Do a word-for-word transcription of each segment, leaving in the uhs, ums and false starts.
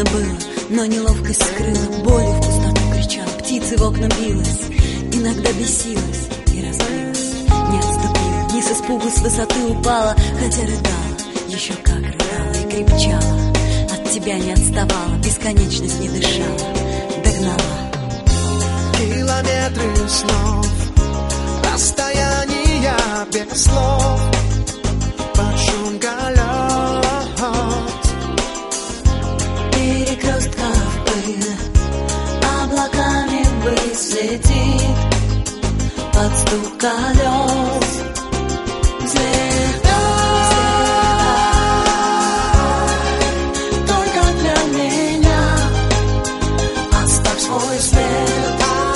Больно было, но неловкость скрыла, болью в пустоту кричала, птицы в окна билась, иногда бесилась и разбилась. Не отступила, не с испугу с высоты упала, хотя рыдала, еще как рыдала и крепчала. От тебя не отставала, бесконечность не дышала, догнала. Километры снов, расстояния без слов, под шум колес, перекрестков пыль облаками ввысь летит, под стук колес взлетай, только для меня оставь свой след.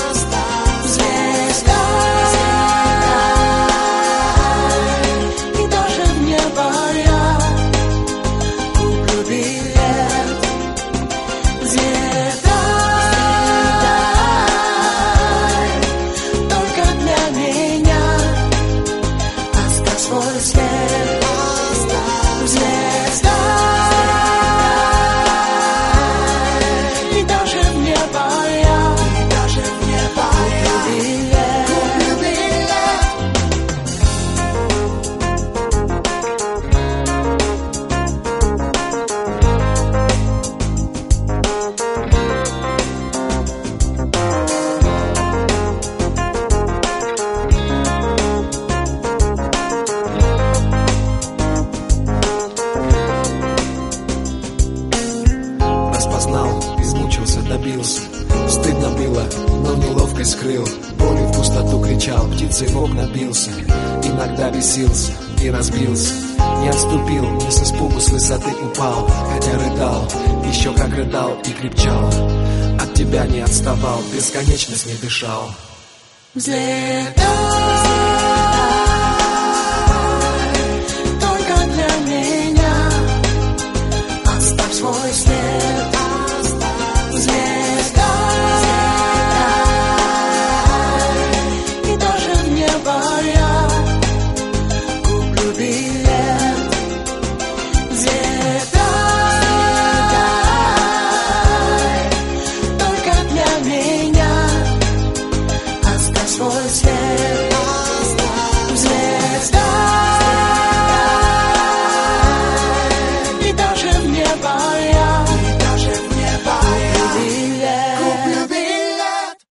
Измучился, добился, стыдно было, но неловкость скрыл. Болью в пустоту кричал, птицей в окна бился, иногда бесился и разбился. Не отступил, не с испугу с высоты упал, хотя рыдал, еще как рыдал и крепчал. От тебя не отставал, бесконечность не дышал. Взлетай.